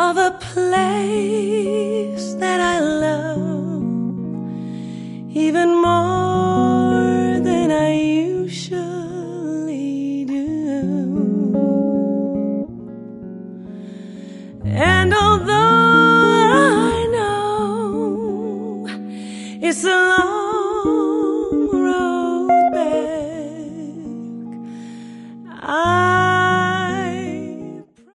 of a place that I love even more than I usually do. And although